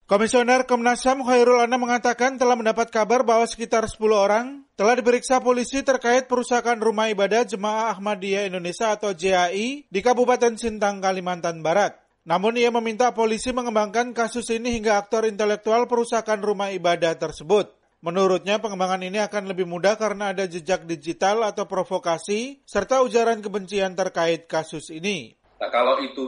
Komisioner Komnas HAM Khairul Anam mengatakan telah mendapat kabar bahwa sekitar 10 orang telah diperiksa polisi terkait perusakan rumah ibadah Jemaah Ahmadiyah Indonesia atau JAI di Kabupaten Sintang, Kalimantan Barat. Namun ia meminta polisi mengembangkan kasus ini hingga aktor intelektual perusakan rumah ibadah tersebut. Menurutnya pengembangan ini akan lebih mudah karena ada jejak digital atau provokasi serta ujaran kebencian terkait kasus ini. Nah, kalau itu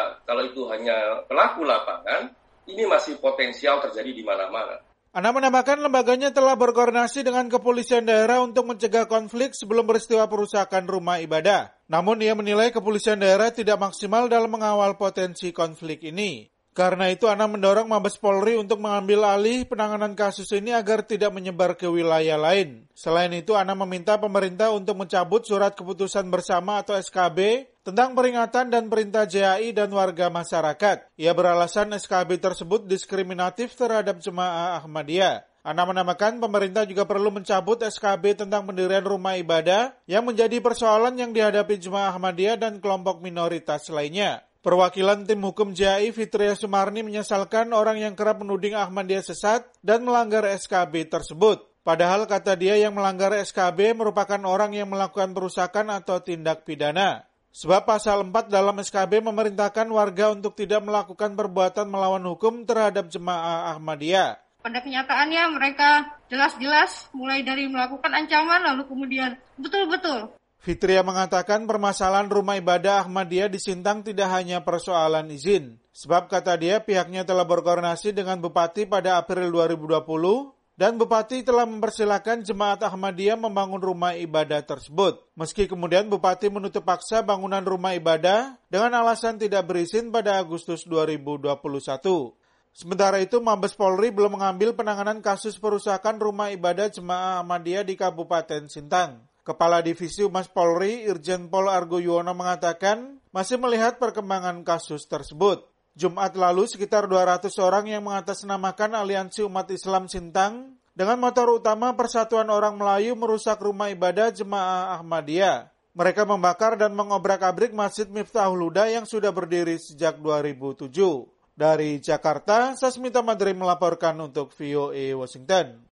hanya pelaku lapangan, ini masih potensial terjadi di mana-mana. Anam menambahkan lembaganya telah berkoordinasi dengan kepolisian daerah untuk mencegah konflik sebelum peristiwa perusakan rumah ibadah. Namun ia menilai kepolisian daerah tidak maksimal dalam mengawal potensi konflik ini. Karena itu Anam mendorong Mabes Polri untuk mengambil alih penanganan kasus ini agar tidak menyebar ke wilayah lain. Selain itu Anam meminta pemerintah untuk mencabut surat keputusan bersama atau SKB tentang peringatan dan perintah JAI dan warga masyarakat. Ia beralasan SKB tersebut diskriminatif terhadap Jemaah Ahmadiyah. Anam menambahkan pemerintah juga perlu mencabut SKB tentang pendirian rumah ibadah yang menjadi persoalan yang dihadapi Jemaah Ahmadiyah dan kelompok minoritas lainnya. Perwakilan tim hukum JAI Fitria Sumarni menyesalkan orang yang kerap menuding Ahmadiyah sesat dan melanggar SKB tersebut. Padahal kata dia yang melanggar SKB merupakan orang yang melakukan perusakan atau tindak pidana. Sebab pasal 4 dalam SKB memerintahkan warga untuk tidak melakukan perbuatan melawan hukum terhadap Jemaah Ahmadiyah. Pada kenyataannya mereka jelas-jelas mulai dari melakukan ancaman lalu kemudian betul-betul. Fitria mengatakan permasalahan rumah ibadah Ahmadiyah di Sintang tidak hanya persoalan izin. Sebab kata dia pihaknya telah berkoordinasi dengan Bupati pada April 2020 dan Bupati telah mempersilahkan Jemaat Ahmadiyah membangun rumah ibadah tersebut. Meski kemudian Bupati menutup paksa bangunan rumah ibadah dengan alasan tidak berizin pada Agustus 2021. Sementara itu Mabes Polri belum mengambil penanganan kasus perusakan rumah ibadah Jemaah Ahmadiyah di Kabupaten Sintang. Kepala Divisi Humas Polri, Irjen Pol Argo Yuwono mengatakan masih melihat perkembangan kasus tersebut. Jumat lalu sekitar 200 orang yang mengatasnamakan Aliansi Umat Islam Sintang dengan motor utama Persatuan Orang Melayu merusak rumah ibadah Jemaah Ahmadiyah. Mereka membakar dan mengobrak-abrik Masjid Miftahul Huda yang sudah berdiri sejak 2007. Dari Jakarta, Sasmita Madri melaporkan untuk VOA Washington.